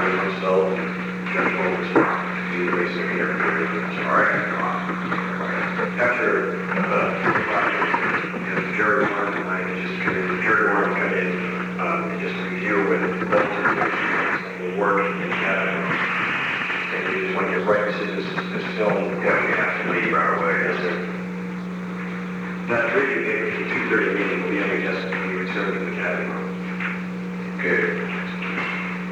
myself, Jeff Holmes, be racing here. All right. After Jerry Warren tonight, Jerry Warren come in and just review with multiple the work in Canada. And we just want to get right to this film. Yeah, we have to leave right away. Yes, sir. That video gave us the 2:30 meeting will be on the desk when we return to the cabin. Okay.